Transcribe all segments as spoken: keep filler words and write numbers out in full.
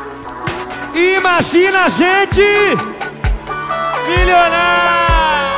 Imagina a gente milionário.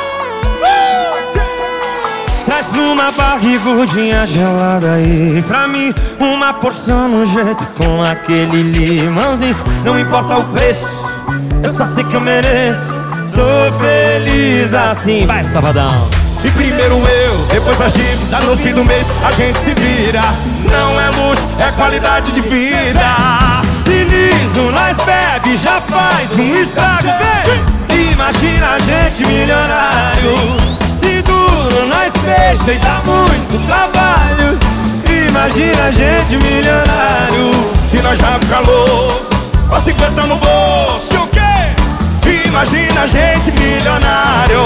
Traz numa barrigudinha gelada aí pra mim, uma porção no jeito com aquele limãozinho. Não importa o preço, eu só sei que eu mereço. Sou feliz assim. Vai, Sabadão. E primeiro eu, depois as dívidas, no fim do mês a gente se vira. Não é luxo, é qualidade de vida. Se liso, nós bebe, já faz um estrago, vem! Imagina a gente milionário. Se duro, nós fecha e dá muito trabalho. Imagina a gente milionário. Se nós já fica louco, com cinquenta no bolso, o quê? Imagina a gente milionário.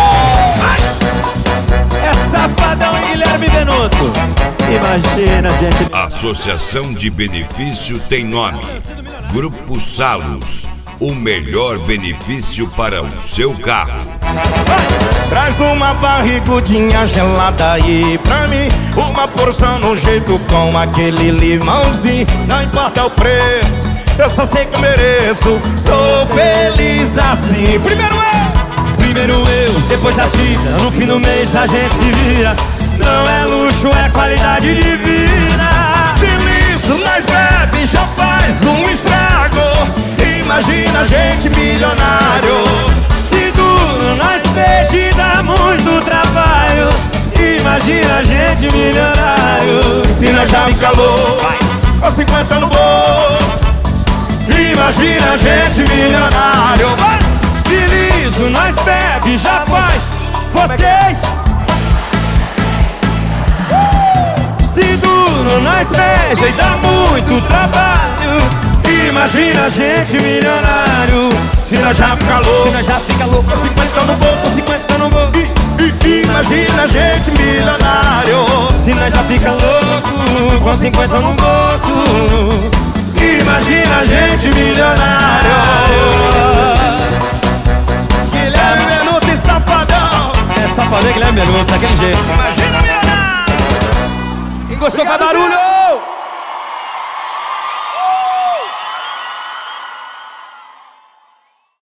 É Safadão e Guilherme Benuto. Imagina a gente. Associação de Benefício tem nome: Grupo Salos. O melhor benefício para o seu carro. Traz uma barrigudinha gelada aí pra mim, uma porção no jeito com aquele limãozinho. Não importa o preço, eu só sei que eu mereço. Sou feliz assim. Primeiro eu, primeiro eu, depois a dívidas, no fim do mês a gente se vira. Não é luxo, é qualidade de vida. Se liso, nós bebe, já faz um estrago. Imagina a gente milionário. Se duro, nós peixe e dá muito trabalho. Imagina a gente milionário. Se nós já fica louco, com cinquenta no bolso. Imagina a gente milionário. Vai! Se liso, nós bebe, já faz. Vocês. Se duro, nós beija e dá muito trabalho. Imagina a gente milionário. Se nós já fica louco, se nós já fica louco, com cinquenta no bolso, cinquenta no bolso. I, I, imagina a gente milionário. Se nós já fica louco, com cinquenta no bolso. Imagina a gente milionário. Guilherme Benuto e Safadão. É Safadão e Guilherme Benuto, daquele jeito. Imagina milionário. Quem gostou faz barulho.